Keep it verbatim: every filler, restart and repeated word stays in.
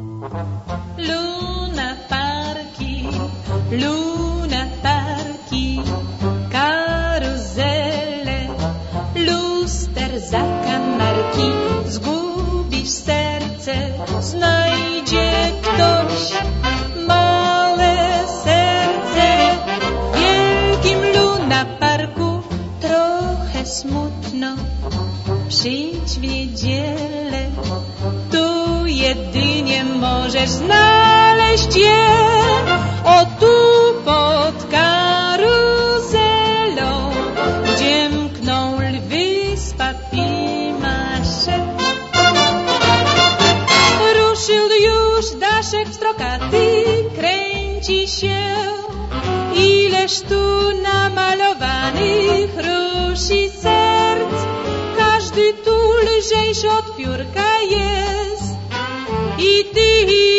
Luna parki, luna parki, karuzele, luster zakamarki. Zgubisz serce, znajdzie ktoś małe serce. W wielkim luna parku trochę smutno. Przyjdź w niedzielę, tu jedynie możesz znaleźć je. O tu pod karuzelą, gdzie mkną lwy z papier-mâché. Ruszył już daszek pstrokaty, kręci się. Ileż tu namalowanych ruszy serc. Każdy tu lżejszy od piórka jest. I ty